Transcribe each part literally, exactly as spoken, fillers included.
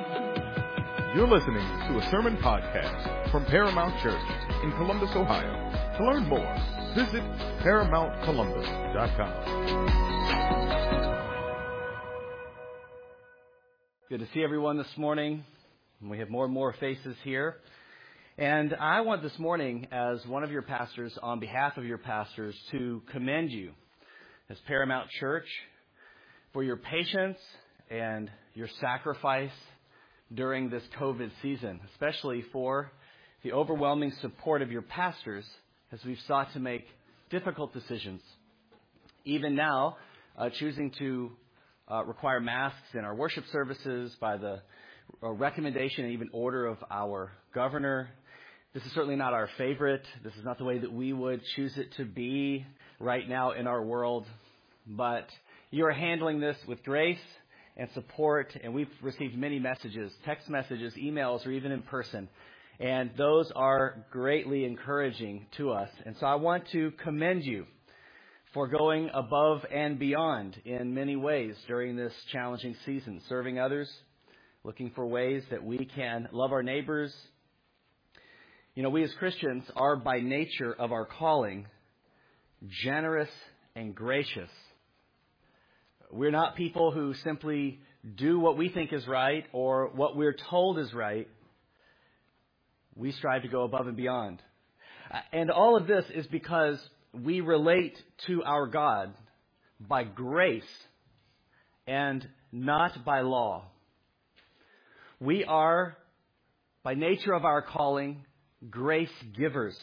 You're listening to a sermon podcast from Paramount Church in Columbus, Ohio. To learn more, visit paramount columbus dot com. Good to see everyone this morning. We have more and more faces here. And I want this morning, as one of your pastors, on behalf of your pastors, to commend you as Paramount Church for your patience and your sacrifice during this COVID season, especially for the overwhelming support of your pastors as we've sought to make difficult decisions. Even now, uh, choosing to uh, require masks in our worship services by the uh, recommendation and even order of our governor. This is certainly not our favorite. This is not the way that we would choose it to be right now in our world. But you're handling this with grace and support, and we've received many messages, text messages, emails, or even in person. And those are greatly encouraging to us. And so I want to commend you for going above and beyond in many ways during this challenging season, serving others, looking for ways that we can love our neighbors. You know, we as Christians are by nature of our calling generous and gracious. We're not people who simply do what we think is right or what we're told is right. We strive to go above and beyond. And all of this is because we relate to our God by grace and not by law. We are, by nature of our calling, grace givers.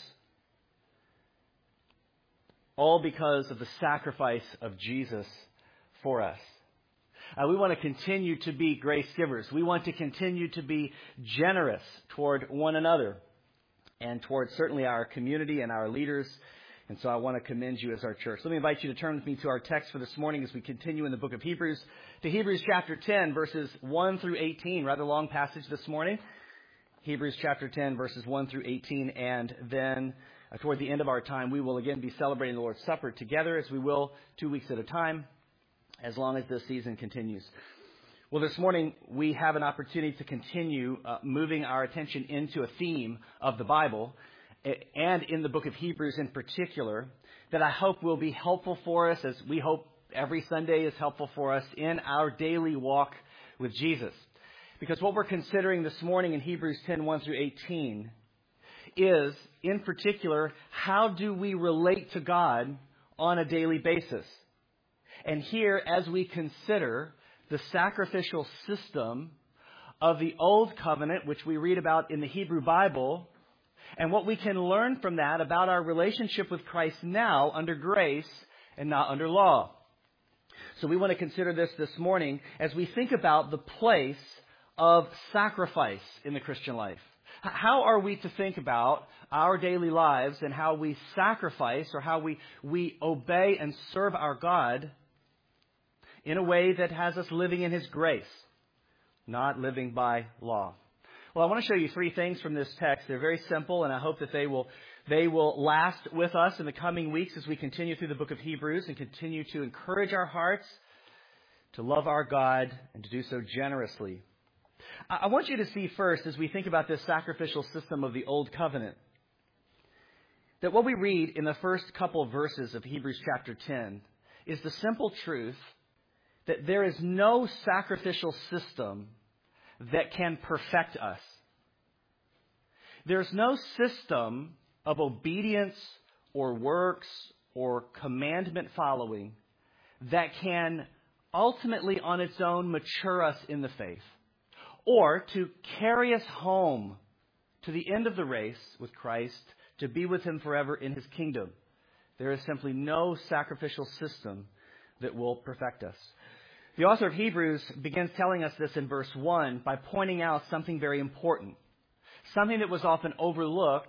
All because of the sacrifice of Jesus for us. Uh, we want to continue to be grace givers. We want to continue to be generous toward one another and toward certainly our community and our leaders. And so I want to commend you as our church. Let me invite you to turn with me to our text for this morning as we continue in the book of Hebrews, to Hebrews chapter ten, verses one through eighteen. Rather long passage this morning. Hebrews chapter ten, verses one through eighteen. And then uh, toward the end of our time, we will again be celebrating the Lord's Supper together, as we will two weeks at a time, as long as this season continues. Well, this morning we have an opportunity to continue uh, moving our attention into a theme of the Bible, and in the book of Hebrews in particular, that I hope will be helpful for us, as we hope every Sunday is helpful for us in our daily walk with Jesus. Because what we're considering this morning in Hebrews ten, one through eighteen is, in particular, how do we relate to God on a daily basis? And here, as we consider the sacrificial system of the Old Covenant, which we read about in the Hebrew Bible, and what we can learn from that about our relationship with Christ now under grace and not under law. So we want to consider this this morning as we think about the place of sacrifice in the Christian life. How are we to think about our daily lives and how we sacrifice or how we, we obey and serve our God in a way that has us living in His grace, not living by law? Well, I want to show you three things from this text. They're very simple, and I hope that they will they will last with us in the coming weeks as we continue through the book of Hebrews and continue to encourage our hearts to love our God and to do so generously. I want you to see first, as we think about this sacrificial system of the Old Covenant, that what we read in the first couple of verses of Hebrews chapter ten is the simple truth that there is no sacrificial system that can perfect us. There's no system of obedience or works or commandment following that can ultimately on its own mature us in the faith or to carry us home to the end of the race with Christ, to be with Him forever in His kingdom. There is simply no sacrificial system that will perfect us. The author of Hebrews begins telling us this in verse one by pointing out something very important, something that was often overlooked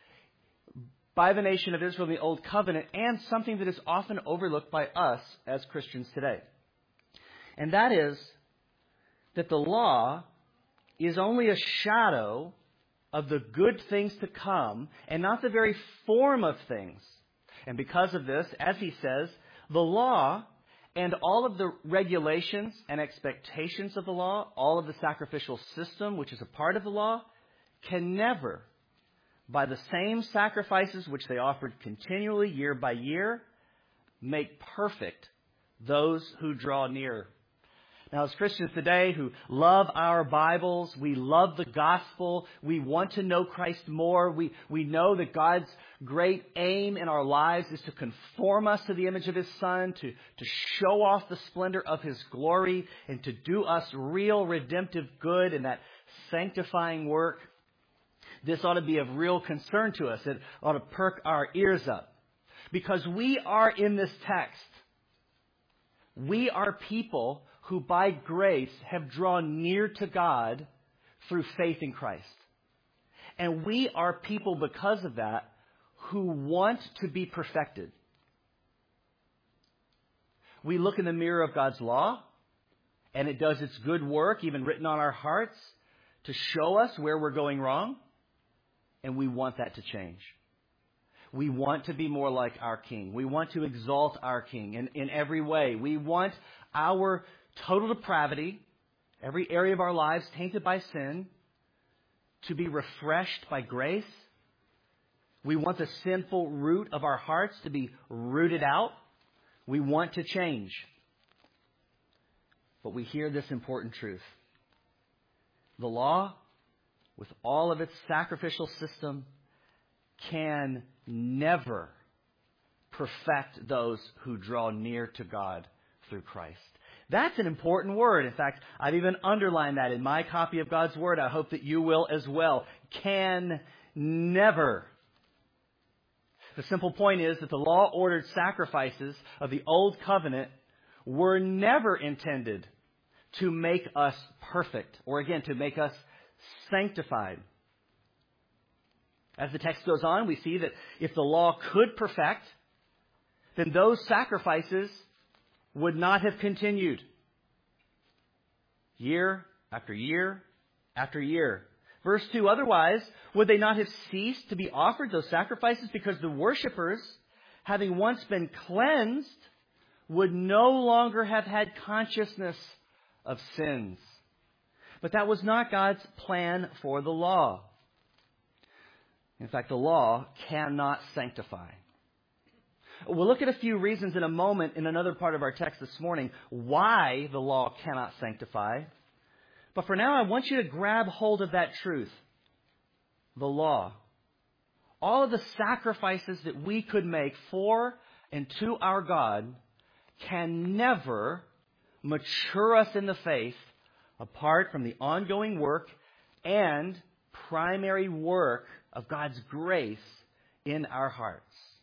by the nation of Israel in the Old Covenant, and something that is often overlooked by us as Christians today. And that is that the law is only a shadow of the good things to come and not the very form of things. And because of this, as he says, the law And all of the regulations and expectations of the law, all of the sacrificial system, which is a part of the law, can never, by the same sacrifices which they offered continually year by year, make perfect those who draw near. Now, as Christians today who love our Bibles, we love the gospel, we want to know Christ more, we, we know that God's great aim in our lives is to conform us to the image of His Son, to, to show off the splendor of His glory, and to do us real redemptive good in that sanctifying work. This ought to be of real concern to us. It ought to perk our ears up. Because we are in this text. We are people who by grace have drawn near to God through faith in Christ. And we are people because of that who want to be perfected. We look in the mirror of God's law, and it does its good work, even written on our hearts, to show us where we're going wrong, and we want that to change. We want to be more like our King. We want to exalt our King in, in every way. We want our total depravity, every area of our lives tainted by sin, to be refreshed by grace. We want the sinful root of our hearts to be rooted out. We want to change. But we hear this important truth. The law, with all of its sacrificial system, can never perfect those who draw near to God through Christ. That's an important word. In fact, I've even underlined that in my copy of God's Word. I hope that you will as well. Can never. The simple point is that the law-ordered sacrifices of the Old Covenant were never intended to make us perfect, or again, to make us sanctified. As the text goes on, we see that if the law could perfect, then those sacrifices would not have continued year after year after year. Verse two, otherwise, would they not have ceased to be offered, those sacrifices, because the worshipers, having once been cleansed, would no longer have had consciousness of sins. But that was not God's plan for the law. In fact, the law cannot sanctify. We'll look at a few reasons in a moment in another part of our text this morning why the law cannot sanctify. But for now, I want you to grab hold of that truth. The law. All of the sacrifices that we could make for and to our God can never mature us in the faith apart from the ongoing work and primary work of God's grace in our hearts.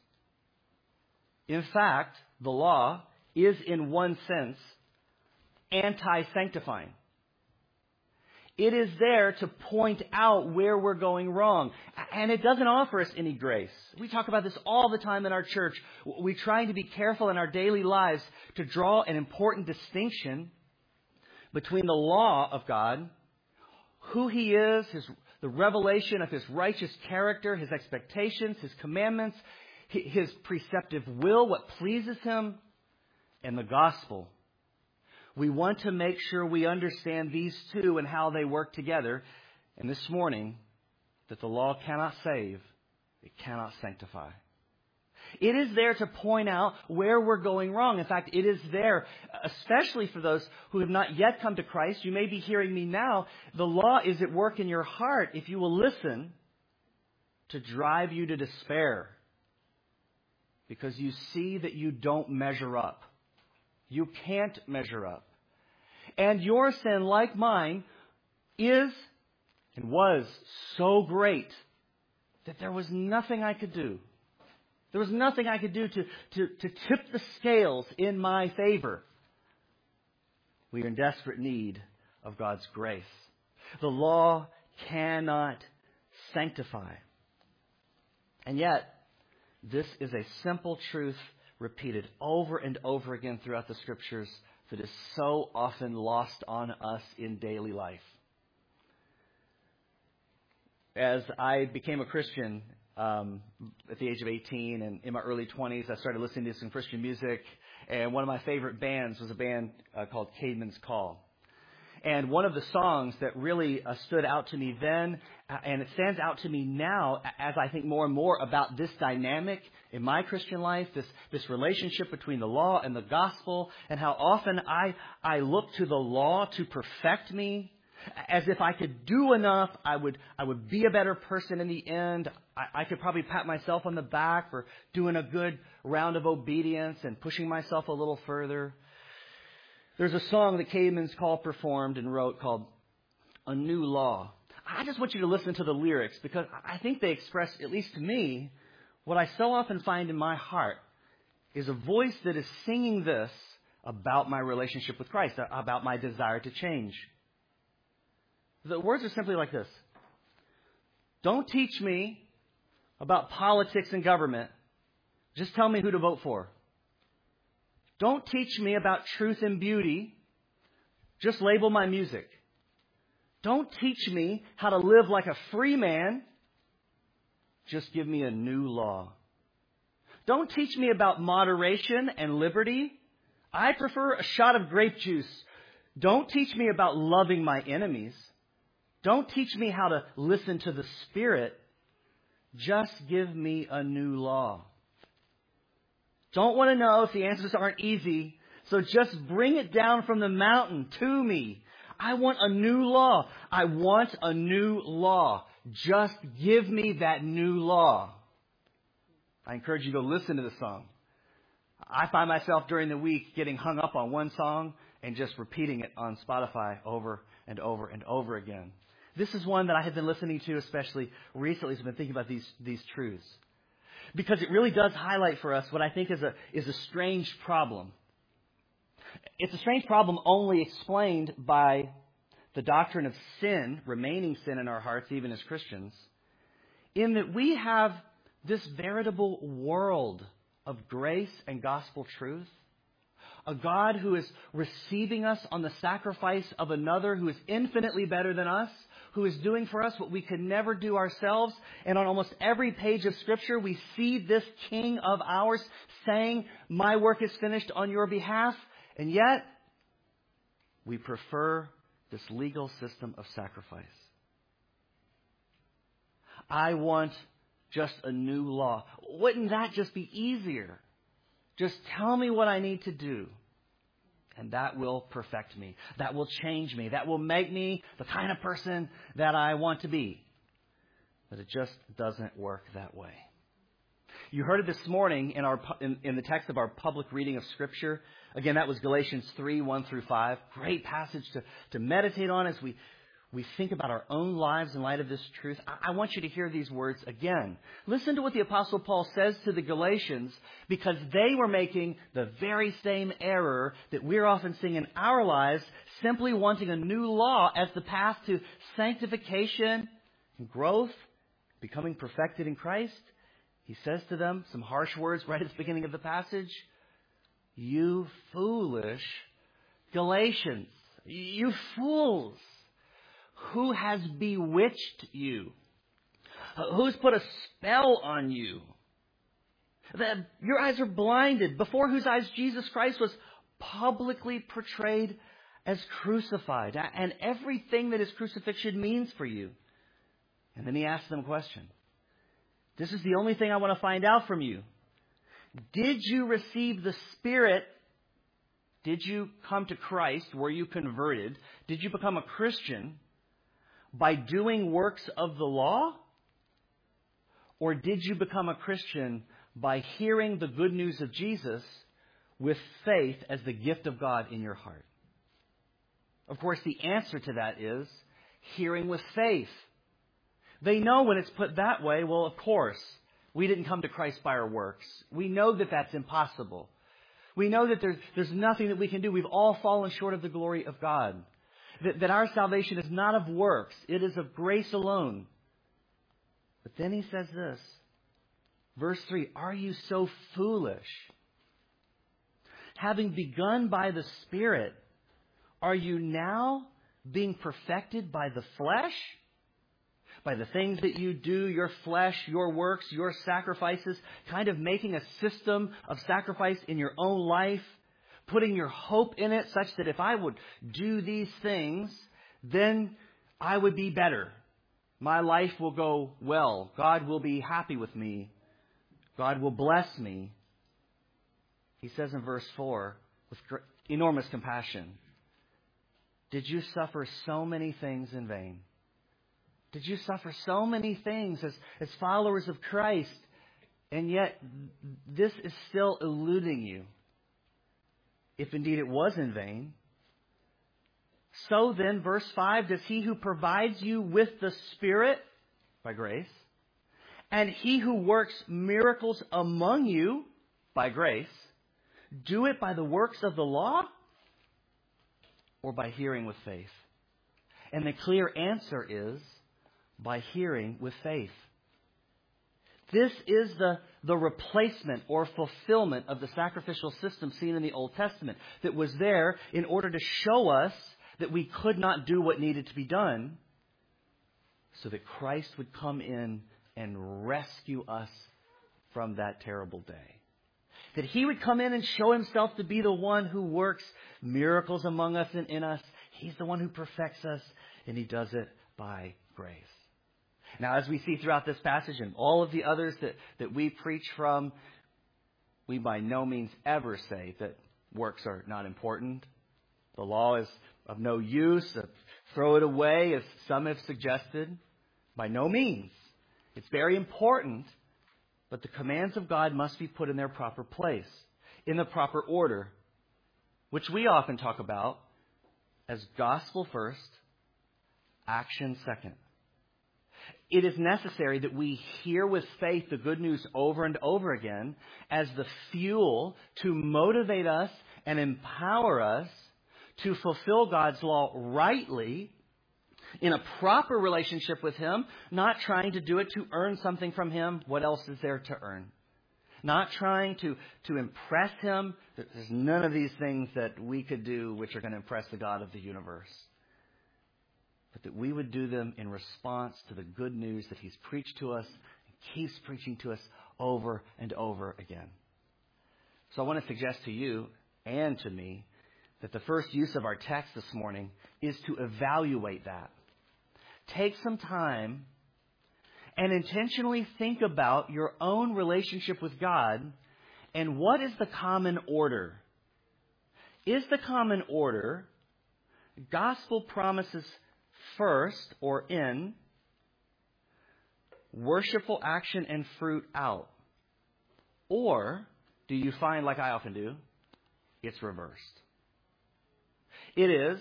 In fact, the law is in one sense anti-sanctifying. It is there to point out where we're going wrong. And it doesn't offer us any grace. We talk about this all the time in our church. We're trying to be careful in our daily lives to draw an important distinction between the law of God, who He is, His, the revelation of His righteous character, His expectations, His commandments, His preceptive will, what pleases Him, and the gospel. We want to make sure we understand these two and how they work together. And this morning, that the law cannot save, it cannot sanctify. It is there to point out where we're going wrong. In fact, it is there, especially for those who have not yet come to Christ. You may be hearing me now. The law is at work in your heart, if you will listen, to drive you to despair. Because you see that you don't measure up. You can't measure up. And your sin, like mine, is and was so great that there was nothing I could do. There was nothing I could do to, to, to tip the scales in my favor. We are in desperate need of God's grace. The law cannot sanctify. And yet, this is a simple truth repeated over and over again throughout the Scriptures that is so often lost on us in daily life. As I became a Christian um, at the age of eighteen and in my early twenties, I started listening to some Christian music. And one of my favorite bands was a band uh, called Caedmon's Call. And one of the songs that really uh, stood out to me then, uh, and it stands out to me now as I think more and more about this dynamic in my Christian life, this, this relationship between the law and the gospel, and how often I, I look to the law to perfect me, as if I could do enough, I would, I would be a better person in the end. I, I could probably pat myself on the back for doing a good round of obedience and pushing myself a little further. There's a song that Caedmon's Call performed and wrote called A New Law. I just want you to listen to the lyrics because I think they express, at least to me, what I so often find in my heart is a voice that is singing this about my relationship with Christ, about my desire to change. The words are simply like this. Don't teach me about politics and government. Just tell me who to vote for. Don't teach me about truth and beauty. Just label my music. Don't teach me how to live like a free man. Just give me a new law. Don't teach me about moderation and liberty. I prefer a shot of grape juice. Don't teach me about loving my enemies. Don't teach me how to listen to the Spirit. Just give me a new law. Don't want to know if the answers aren't easy, so just bring it down from the mountain to me. I want a new law. I want a new law. Just give me that new law. I encourage you to go listen to the song. I find myself during the week getting hung up on one song and just repeating it on Spotify over and over and over again. This is one that I have been listening to, especially recently, as I've been thinking about these, these truths. Because it really does highlight for us what I think is a, is a strange problem. It's a strange problem only explained by the doctrine of sin, remaining sin in our hearts, even as Christians, in that we have this veritable world of grace and gospel truth. A God who is receiving us on the sacrifice of another who is infinitely better than us, who is doing for us what we could never do ourselves. And on almost every page of Scripture, we see this King of ours saying, my work is finished on your behalf. And yet, we prefer this legal system of sacrifice. I want just a new law. Wouldn't that just be easier? Just tell me what I need to do. And that will perfect me. That will change me. That will make me the kind of person that I want to be. But it just doesn't work that way. You heard it this morning in our in, in the text of our public reading of Scripture. Again, that was Galatians three, one through five. Great passage to, to meditate on as we, we think about our own lives in light of this truth. I, I want you to hear these words again. Listen to what the Apostle Paul says to the Galatians, because they were making the very same error that we're often seeing in our lives, simply wanting a new law as the path to sanctification and growth, becoming perfected in Christ. He says to them some harsh words right at the beginning of the passage. You foolish Galatians, you fools, who has bewitched you? Who's put a spell on you? That your eyes are blinded, before whose eyes Jesus Christ was publicly portrayed as crucified, and everything that his crucifixion means for you. And then he asks them a question. This is the only thing I want to find out from you. Did you receive the Spirit? Did you come to Christ? Were you converted? Did you become a Christian by doing works of the law? Or did you become a Christian by hearing the good news of Jesus with faith as the gift of God in your heart? Of course, the answer to that is hearing with faith. They know when it's put that way, well, of course, we didn't come to Christ by our works. We know that that's impossible. We know that there's, there's nothing that we can do. We've all fallen short of the glory of God. That, that our salvation is not of works. It is of grace alone. But then he says this, verse three, are you so foolish? Having begun by the Spirit, are you now being perfected by the flesh? By the things that you do, your flesh, your works, your sacrifices, kind of making a system of sacrifice in your own life putting your hope in it such that if I would do these things, then I would be better. My life will go well. God will be happy with me. God will bless me. He says in verse four, with enormous compassion, did you suffer so many things in vain? Did you suffer so many things as, as followers of Christ, and yet this is still eluding you? If indeed it was in vain. So then, verse five, does he who provides you with the Spirit, by grace, and he who works miracles among you, by grace, do it by the works of the law or by hearing with faith? And the clear answer is by hearing with faith. This is the, the replacement or fulfillment of the sacrificial system seen in the Old Testament that was there in order to show us that we could not do what needed to be done, so that Christ would come in and rescue us from that terrible day. That he would come in and show himself to be the one who works miracles among us and in us. He's the one who perfects us, and he does it by grace. Now, as we see throughout this passage and all of the others that, that we preach from, we by no means ever say that works are not important. The law is of no use. Throw it away, as some have suggested. By no means. It's very important, but the commands of God must be put in their proper place, in the proper order, which we often talk about as gospel first, action second. It is necessary that we hear with faith the good news over and over again as the fuel to motivate us and empower us to fulfill God's law rightly in a proper relationship with him, not trying to do it to earn something from him. What else is there to earn? Not trying to, to impress him. There's none of these things that we could do which are going to impress the God of the universe. But that we would do them in response to the good news that he's preached to us and keeps preaching to us over and over again. So I want to suggest to you and to me that the first use of our text this morning is to evaluate that. Take some time and intentionally think about your own relationship with God and what is the common order. Is the common order gospel promises first or in, worshipful action and fruit out? Or do you find, like I often do, it's reversed? It is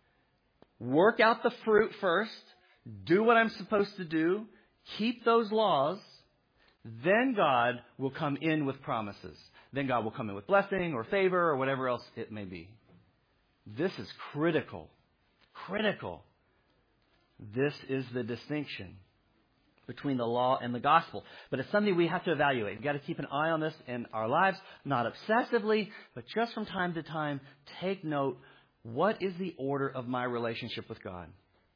work out the fruit first, do what I'm supposed to do, keep those laws, then God will come in with promises. Then God will come in with blessing or favor or whatever else it may be. This is critical. Critical. This is the distinction between the law and the gospel. But it's something we have to evaluate. We've got to keep an eye on this in our lives, not obsessively, but just from time to time, take note. What is the order of my relationship with God?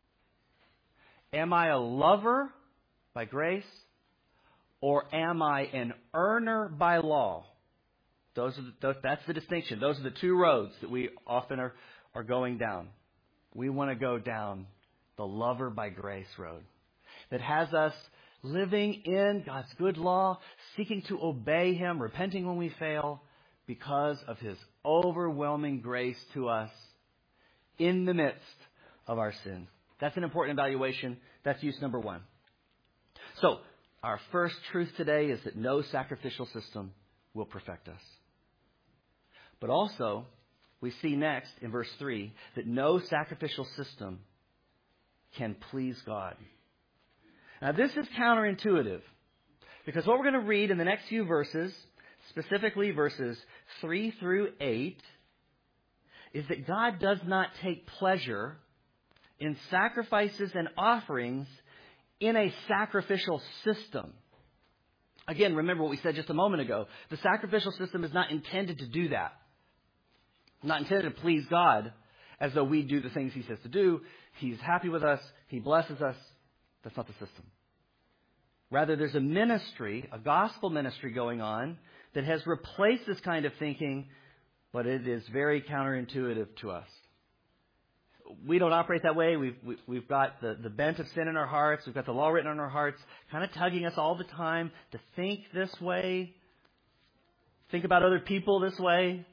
Am I a lover by grace, or am I an earner by law? Those are the, those, that's the distinction. Those are the two roads that we often are, are going down. We want to go down the lover by grace road that has us living in God's good law, seeking to obey him, repenting when we fail because of his overwhelming grace to us in the midst of our sin. That's an important evaluation. That's use number one. So, our first truth today is that no sacrificial system will perfect us. But also, we see next in verse three that no sacrificial system can please God. Now, this is counterintuitive because what we're going to read in the next few verses, specifically verses three through eight, is that God does not take pleasure in sacrifices and offerings in a sacrificial system. Again, remember what we said just a moment ago. The sacrificial system is not intended to do that. Not intended to please God as though we do the things he says to do. He's happy with us. He blesses us. That's not the system. Rather, there's a ministry, a gospel ministry going on that has replaced this kind of thinking but it is very counterintuitive to us. We don't operate that way. We've, we, we've got the, the bent of sin in our hearts. We've got the law written on our hearts, kind of tugging us all the time to think this way, think about other people this way.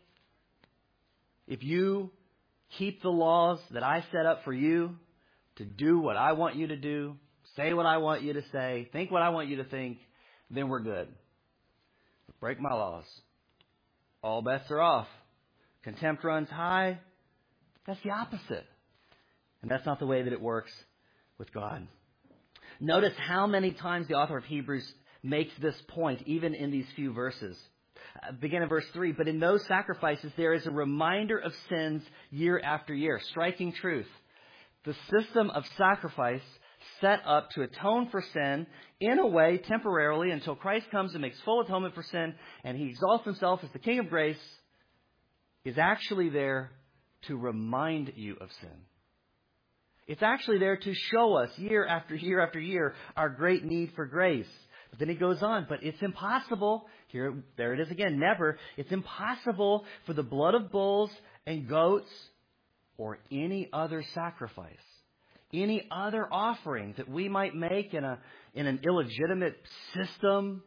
If you keep the laws that I set up for you to do what I want you to do, say what I want you to say, think what I want you to think, then we're good. Break my laws. All bets are off. Contempt runs high. That's the opposite. And that's not the way that it works with God. Notice how many times the author of Hebrews makes this point, even in these few verses. Uh, begin in verse three. But in those sacrifices, there is a reminder of sins year after year. Striking truth. The system of sacrifice set up to atone for sin in a way temporarily until Christ comes and makes full atonement for sin and he exalts himself as the King of grace is actually there to remind you of sin. It's actually there to show us year after year after year our great need for grace. But then he goes on, but it's impossible, here, there it is again, never, it's impossible for the blood of bulls and goats or any other sacrifice, any other offering that we might make in a in an illegitimate system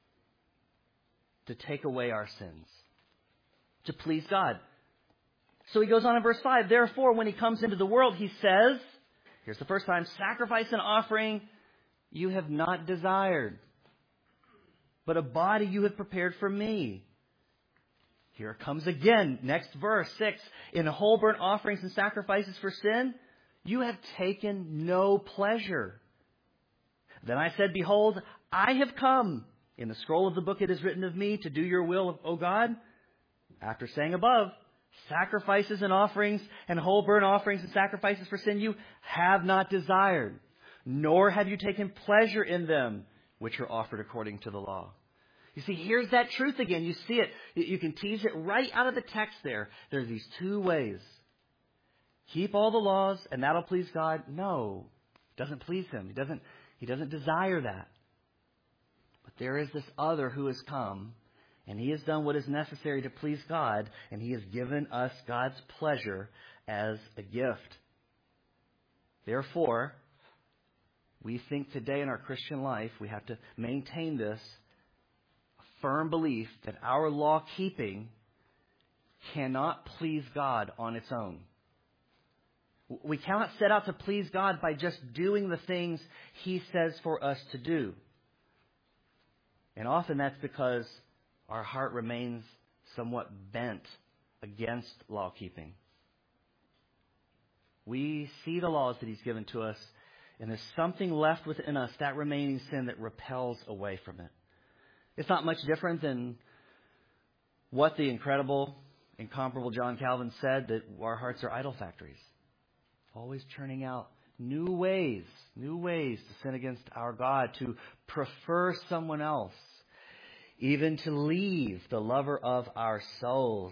to take away our sins, to please God. So he goes on in verse five, therefore, when he comes into the world, he says, here's the first time, sacrifice and offering you have not desired, but a body you have prepared for me. Here it comes again, next verse, six, in whole burnt offerings and sacrifices for sin, you have taken no pleasure. Then I said, behold, I have come. In the scroll of the book it is written of me to do your will, O God. After saying above, sacrifices and offerings and whole burnt offerings and sacrifices for sin you have not desired, nor have you taken pleasure in them, which are offered according to the law. You see, here's that truth again. You see it. You can tease it right out of the text there. There are these two ways. Keep all the laws and that'll please God. No, it doesn't please him. He doesn't, he doesn't desire that. But there is this other who has come and he has done what is necessary to please God, and he has given us God's pleasure as a gift. Therefore, we think today in our Christian life we have to maintain this firm belief that our law keeping cannot please God on its own. We cannot set out to please God by just doing the things he says for us to do. And often that's because our heart remains somewhat bent against law keeping. We see the laws that he's given to us, and there's something left within us, that remaining sin, that repels away from it. It's not much different than what the incredible, incomparable John Calvin said, that our hearts are idol factories, always churning out new ways, new ways to sin against our God, to prefer someone else, even to leave the lover of our souls.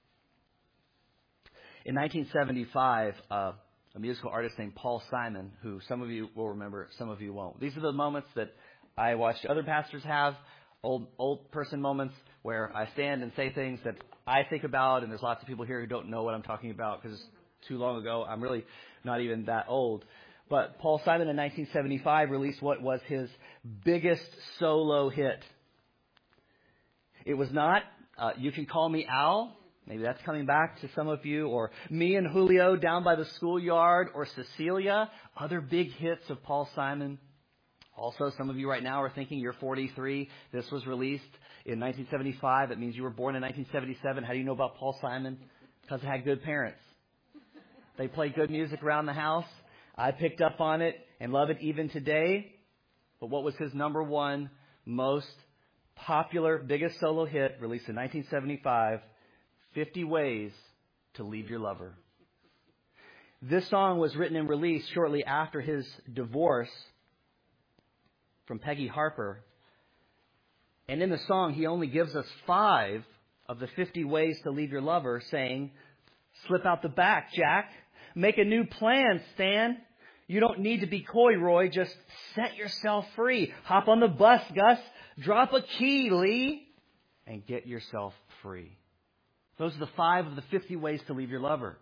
In nineteen seventy-five, uh, a musical artist named Paul Simon, who some of you will remember, some of you won't. These are the moments that I watched other pastors have, old old person moments, where I stand and say things that I think about, and there's lots of people here who don't know what I'm talking about because it's too long ago. I'm really not even that old. But Paul Simon in nineteen seventy-five released what was his biggest solo hit. It was not uh, You Can Call Me Al. Maybe that's coming back to some of you. Or Me and Julio Down by the Schoolyard. Or Cecilia. Other big hits of Paul Simon. Also, some of you right now are thinking you're forty-three. This was released in nineteen seventy-five. That means you were born in nineteen seventy-seven. How do you know about Paul Simon? Because I had good parents. They played good music around the house. I picked up on it and love it even today. But what was his number one most popular, biggest solo hit, released in nineteen seventy-five, fifty Ways to Leave Your Lover. This song was written and released shortly after his divorce from Peggy Harper. And in the song, he only gives us five of the fifty ways to leave your lover, saying, slip out the back, Jack. Make a new plan, Stan. You don't need to be coy, Roy. Just set yourself free. Hop on the bus, Gus. Drop a key, Lee. And get yourself free. Those are the five of the fifty ways to leave your lover.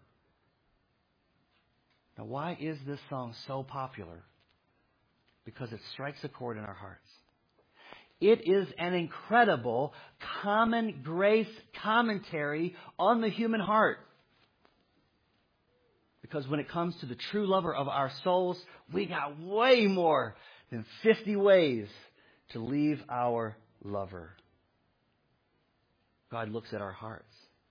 Now, why is this song so popular? Because it strikes a chord in our hearts. It is an incredible common grace commentary on the human heart. Because when it comes to the true lover of our souls, we got way more than fifty ways to leave our lover. God looks at our hearts.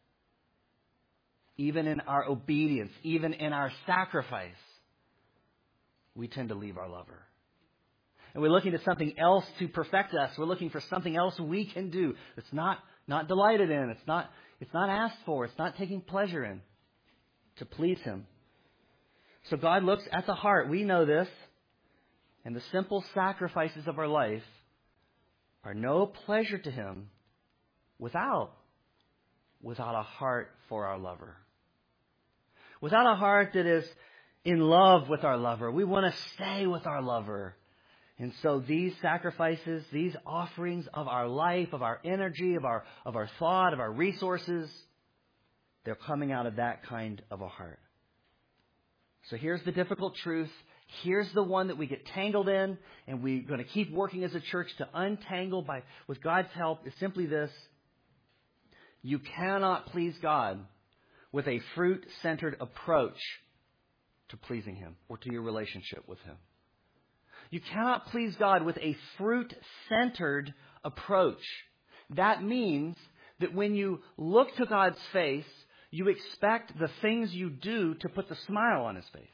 Even in our obedience, even in our sacrifice, we tend to leave our lover. And we're looking to something else to perfect us. We're looking for something else we can do. It's not, not delighted in. It's not, it's not asked for. It's not taking pleasure in to please Him. So God looks at the heart. We know this. And the simple sacrifices of our life are no pleasure to Him without, without a heart for our lover. Without a heart that is in love with our lover. We want to stay with our lover. And so these sacrifices, these offerings of our life, of our energy, of our, of our thought, of our resources, they're coming out of that kind of a heart. So here's the difficult truth. Here's the one that we get tangled in, and we're going to keep working as a church to untangle by with God's help. Is simply this. You cannot please God with a fruit-centered approach to pleasing Him or to your relationship with Him. You cannot please God with a fruit-centered approach. That means that when you look to God's face, you expect the things you do to put the smile on His face.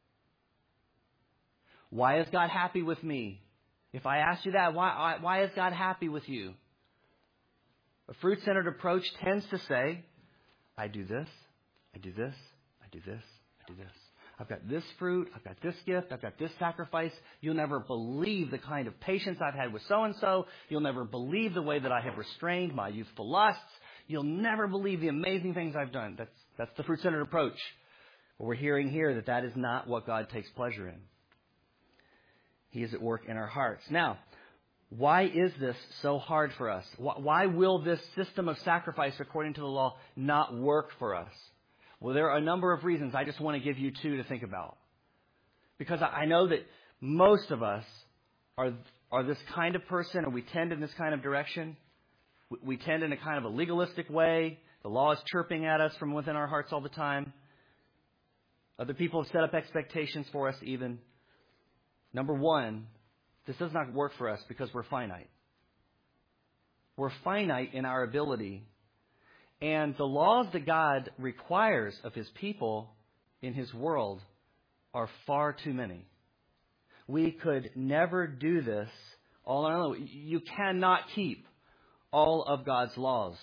Why is God happy with me? If I ask you that, why, why is God happy with you? A fruit-centered approach tends to say, I do this, I do this, I do this, I do this. I've got this fruit, I've got this gift, I've got this sacrifice. You'll never believe the kind of patience I've had with so-and-so. You'll never believe the way that I have restrained my youthful lusts. You'll never believe the amazing things I've done. That's, that's the fruit-centered approach. But we're hearing here that that is not what God takes pleasure in. He is at work in our hearts. Now, why is this so hard for us? Why will this system of sacrifice according to the law not work for us? Well, there are a number of reasons. I just want to give you two to think about. Because I know that most of us are, are this kind of person, or we tend in this kind of direction. We tend in a kind of a legalistic way. The law is chirping at us from within our hearts all the time. Other people have set up expectations for us even. Number one, this does not work for us because we're finite. We're finite in our ability. And the laws that God requires of His people in His world are far too many. We could never do this all on our own. You cannot keep all of God's laws.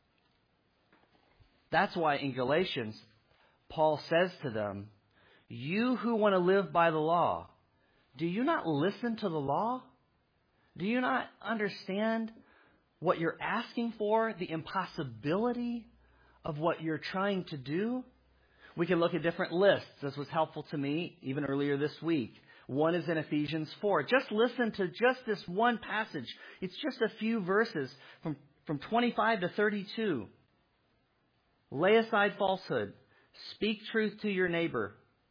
That's why in Galatians, Paul says to them, you who want to live by the law, do you not listen to the law? Do you not understand what you're asking for, the impossibility of what you're trying to do? We can look at different lists. This was helpful to me even earlier this week. One is in Ephesians four. Just listen to just this one passage. It's just a few verses from, from twenty-five to thirty-two. Lay aside falsehood. Speak truth to your neighbor.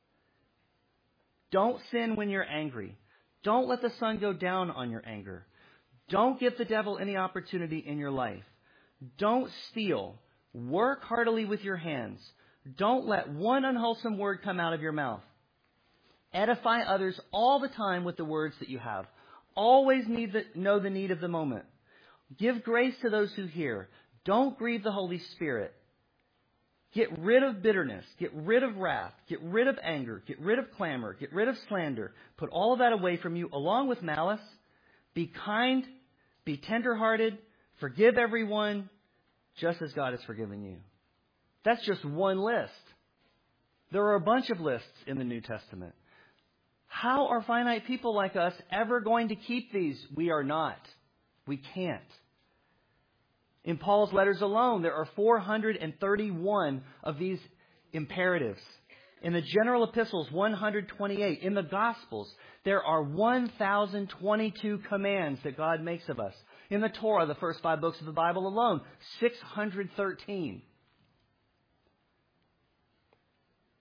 Don't sin when you're angry. Don't let the sun go down on your anger. Don't give the devil any opportunity in your life. Don't steal. Work heartily with your hands. Don't let one unwholesome word come out of your mouth. Edify others all the time with the words that you have. Always need the, know the need of the moment. Give grace to those who hear. Don't grieve the Holy Spirit. Get rid of bitterness. Get rid of wrath. Get rid of anger. Get rid of clamor. Get rid of slander. Put all of that away from you along with malice. Be kind. Be tenderhearted. Forgive everyone just as God has forgiven you. That's just one list. There are a bunch of lists in the New Testament. How are finite people like us ever going to keep these? We are not. We can't. In Paul's letters alone, there are four hundred thirty-one of these imperatives. In the general epistles, one hundred twenty-eight. In the Gospels, there are one thousand twenty-two commands that God makes of us. In the Torah, the first five books of the Bible alone, six hundred thirteen.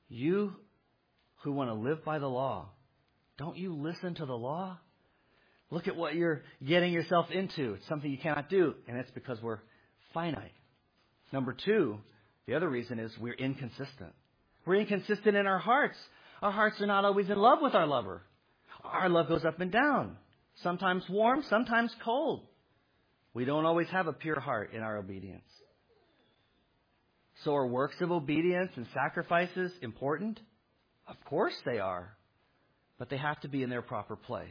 You who want to live by the law, don't you listen to the law? Look at what you're getting yourself into. It's something you cannot do, and it's because we're finite. Number two, the other reason is we're inconsistent. We're inconsistent in our hearts. Our hearts are not always in love with our lover. Our love goes up and down, sometimes warm, sometimes cold. We don't always have a pure heart in our obedience. So are works of obedience and sacrifices important? Of course they are, but they have to be in their proper place.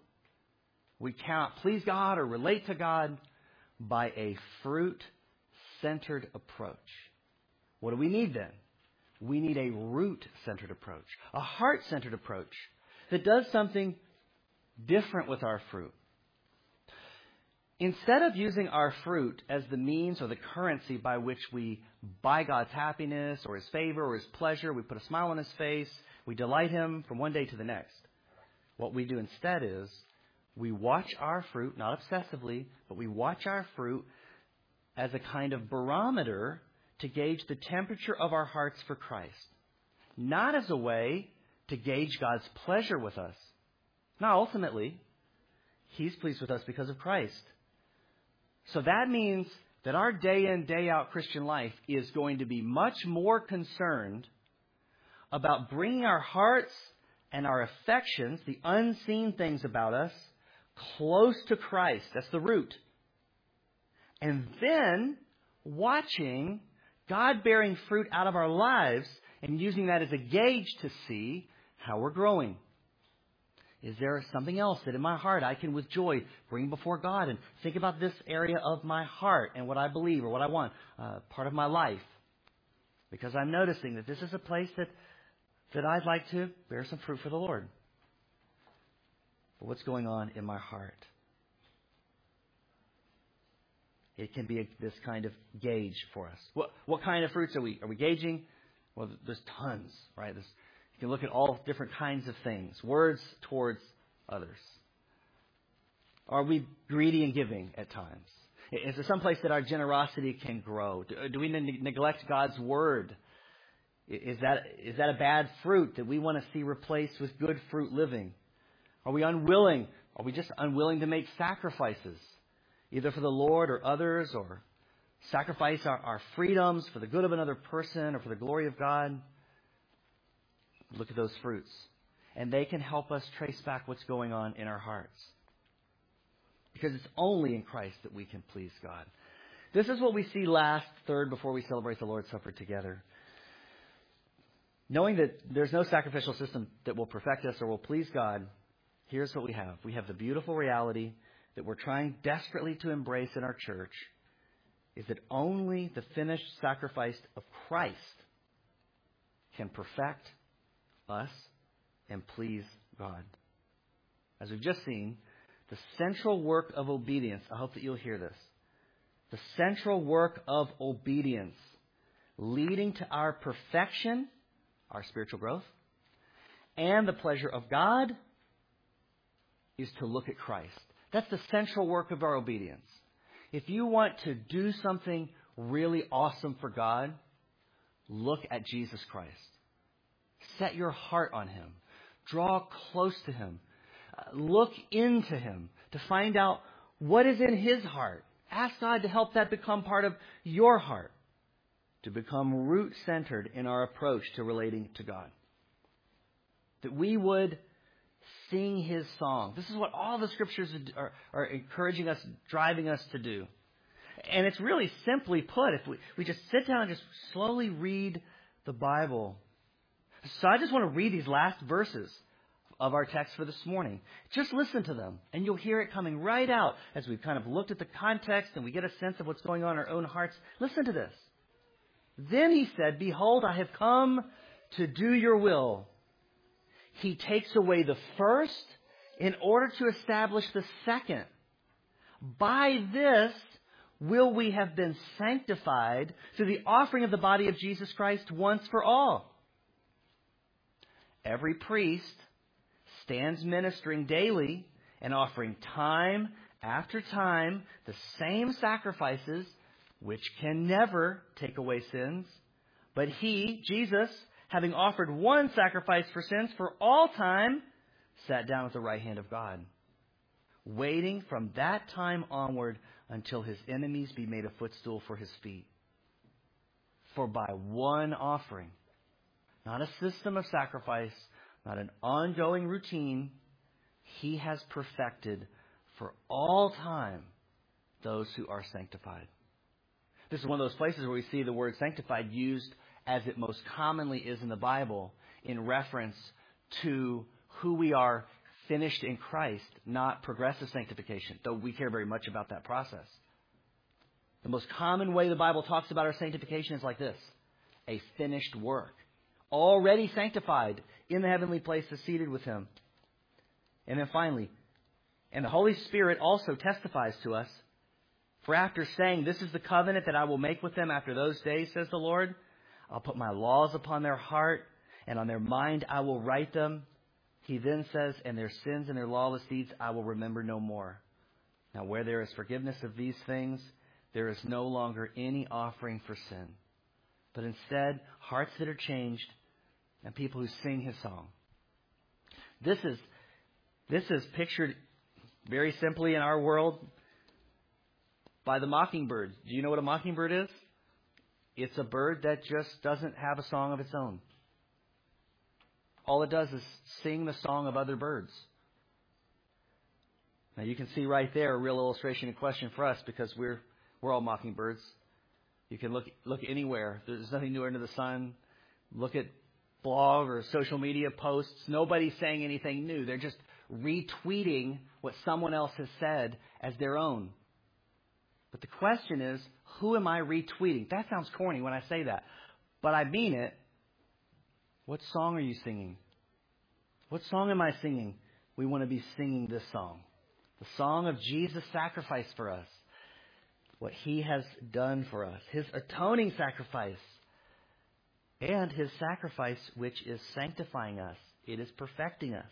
We cannot please God or relate to God by a fruit-centered approach. What do we need then? We need a root-centered approach, a heart-centered approach that does something different with our fruit. Instead of using our fruit as the means or the currency by which we buy God's happiness or His favor or His pleasure, we put a smile on His face, we delight Him from one day to the next. What we do instead is we watch our fruit, not obsessively, but we watch our fruit as a kind of barometer to gauge the temperature of our hearts for Christ. Not as a way to gauge God's pleasure with us. Now, ultimately, He's pleased with us because of Christ. So that means that our day in, day out Christian life is going to be much more concerned about bringing our hearts and our affections, the unseen things about us, close to Christ. That's the root. And then watching God bearing fruit out of our lives and using that as a gauge to see how we're growing. Is there something else that in my heart I can with joy bring before God and think about this area of my heart and what I believe or what I want, uh, part of my life? Because I'm noticing that this is a place that, that I'd like to bear some fruit for the Lord. But what's going on in my heart? It can be a, this kind of gauge for us. What what kind of fruits are we are we gauging? Well, there's tons, right? There's, you can look at all different kinds of things. Words towards others. Are we greedy and giving at times? Is there some place that our generosity can grow? Do, do we ne- neglect God's word? Is that is that a bad fruit that we want to see replaced with good fruit living? Are we unwilling? Are we just unwilling to make sacrifices, either for the Lord or others, or sacrifice our, our freedoms for the good of another person or for the glory of God? Look at those fruits. And they can help us trace back what's going on in our hearts. Because it's only in Christ that we can please God. This is what we see last, third, before we celebrate the Lord's Supper together. Knowing that there's no sacrificial system that will perfect us or will please God, here's what we have. We have the beautiful reality that we're trying desperately to embrace in our church, is that only the finished sacrifice of Christ can perfect us and please God. As we've just seen, the central work of obedience, I hope that you'll hear this, the central work of obedience leading to our perfection, our spiritual growth, and the pleasure of God is to look at Christ. That's the central work of our obedience. If you want to do something really awesome for God, look at Jesus Christ. Set your heart on Him. Draw close to Him. Uh, look into Him to find out what is in His heart. Ask God to help that become part of your heart, to become root-centered in our approach to relating to God. That we would sing His song. This is what all the Scriptures are, are encouraging us, driving us to do. And it's really simply put, if we, we just sit down and just slowly read the Bible. So I just want to read these last verses of our text for this morning. Just listen to them, and you'll hear it coming right out as we've kind of looked at the context and we get a sense of what's going on in our own hearts. Listen to this. Then He said, "Behold, I have come to do your will." He takes away the first in order to establish the second. By this will we have been sanctified through the offering of the body of Jesus Christ once for all. Every priest stands ministering daily and offering time after time the same sacrifices which can never take away sins. But He, Jesus, having offered one sacrifice for sins for all time, sat down at the right hand of God, waiting from that time onward until his enemies be made a footstool for his feet. For by one offering, not a system of sacrifice, not an ongoing routine, he has perfected for all time those who are sanctified. This is one of those places where we see the word sanctified used as it most commonly is in the Bible in reference to who we are finished in Christ, not progressive sanctification, though we care very much about that process. The most common way the Bible talks about our sanctification is like this: a finished work, already sanctified in the heavenly places, seated with him. And then finally, and the Holy Spirit also testifies to us, for after saying, "This is the covenant that I will make with them after those days, says the Lord, I'll put my laws upon their heart, and on their mind I will write them." He then says, "And their sins and their lawless deeds I will remember no more. Now where there is forgiveness of these things, there is no longer any offering for sin, but instead hearts that are changed and people who sing his song." This is this is pictured very simply in our world by the mockingbird. Do you know what a mockingbird is? It's a bird that just doesn't have a song of its own. All it does is sing the song of other birds. Now you can see right there a real illustration and question for us, because we're we're all mockingbirds. You can look look anywhere. There's nothing new under the sun. Look at blog or social media posts. Nobody's saying anything new. They're just retweeting what someone else has said as their own. But the question is, who am I retweeting? That sounds corny when I say that, but I mean it. What song are you singing? What song am I singing? We want to be singing this song. The song of Jesus' sacrifice for us. What he has done for us. His atoning sacrifice. And his sacrifice which is sanctifying us. It is perfecting us.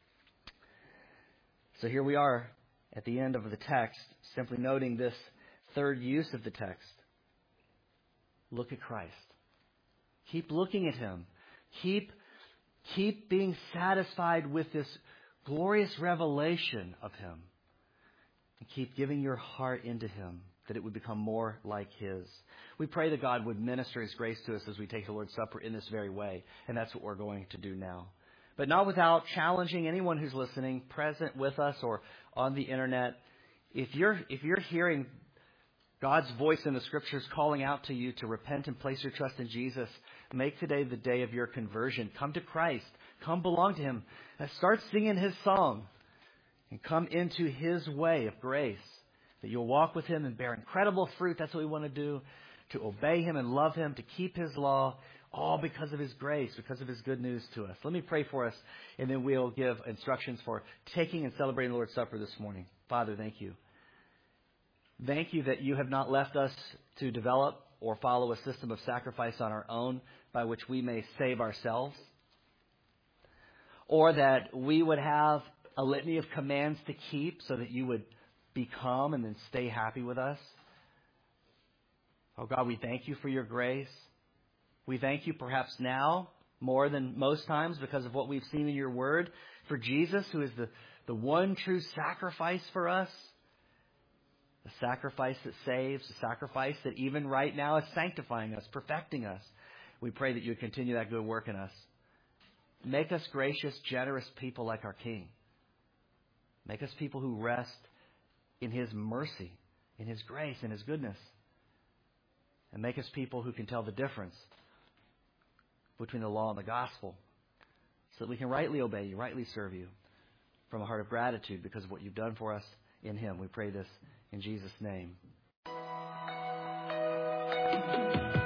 So here we are at the end of the text, simply noting this third use of the text. Look at Christ. Keep looking at him. Keep, keep being satisfied with this glorious revelation of him. And keep giving your heart into him, that it would become more like his. We pray that God would minister his grace to us as we take the Lord's Supper in this very way. And that's what we're going to do now. But not without challenging anyone who's listening, present with us or on the internet. If you're, if you're hearing God's voice in the Scriptures calling out to you to repent and place your trust in Jesus, make today the day of your conversion. Come to Christ. Come belong to him. And start singing his song. And come into his way of grace. That you'll walk with him and bear incredible fruit. That's what we want to do. To obey him and love him. To keep his law. All because of his grace. Because of his good news to us. Let me pray for us. And then we'll give instructions for taking and celebrating the Lord's Supper this morning. Father, thank you. Thank you that you have not left us to develop or follow a system of sacrifice on our own by which we may save ourselves. Or that we would have a litany of commands to keep so that you would become and then stay happy with us. Oh God, we thank you for your grace. We thank you perhaps now more than most times because of what we've seen in your word for Jesus, who is the, the one true sacrifice for us. The sacrifice that saves, the sacrifice that even right now is sanctifying us, perfecting us. We pray that you would continue that good work in us. Make us gracious, generous people like our King. Make us people who rest in his mercy, in his grace, in his goodness. And make us people who can tell the difference between the law and the gospel, so that we can rightly obey you, rightly serve you from a heart of gratitude because of what you've done for us in him. We pray this in Jesus' name.